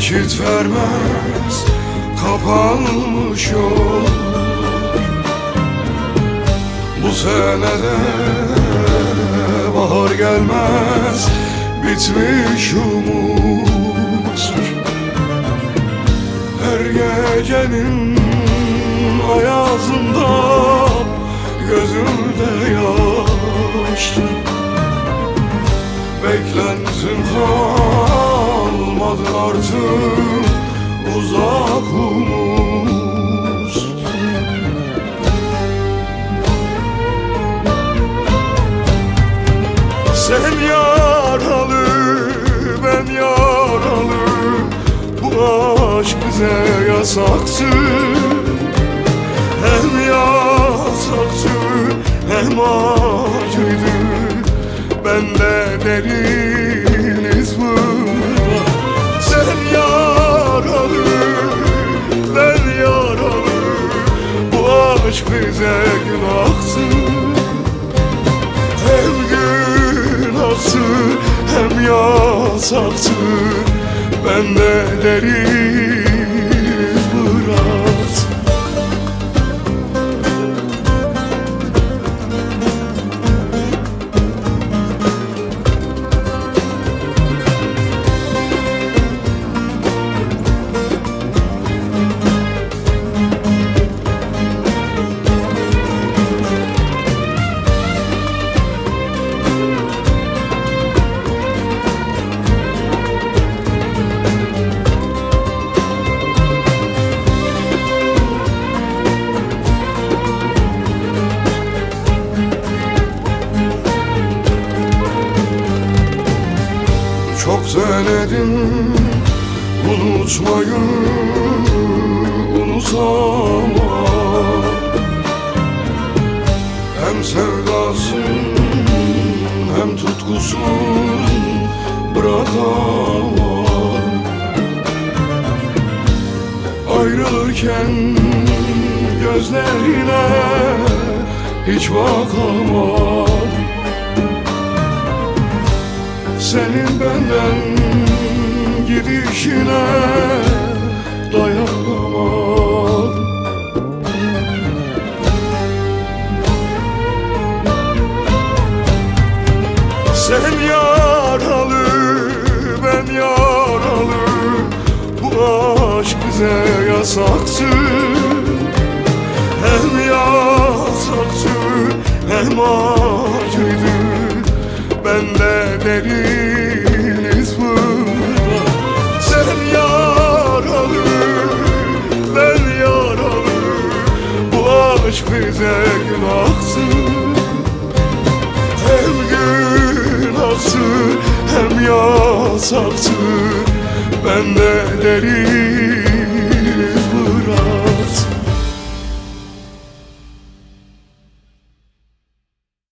Geçit vermez kapanmış yol. Bu senede bahar gelmez, bitmiş umut. Her gecenin ayazında gözümde yaş. Beklentim kalmadı artık, uzak umut. Sen yaralı, ben yaralı. Bu aşk bize yasaktı. Hem yasaktı hem acıydı. Bende derin iz var. Sen yaralı, ben yaralı. Bu aşk bize günahtı. Hem günahtı hem yasaktı. Bende derin iz bıraktı. Çok denedim unutmayı, unutamam. Hem sevdasın hem tutkusun bırakamam. Ayrılırken gözlerine hiç bakamam. Senin benden gidişine dayanamam. Sen yaralı, ben yaralı. Bu aşk bize yasaktı. Hem yasaktı hem acıydı. Bende derin iz var. Sen yaralı, ben yaralı. Bu aşk bize günahtı. Hem günahtı hem yasaktı. Bende derin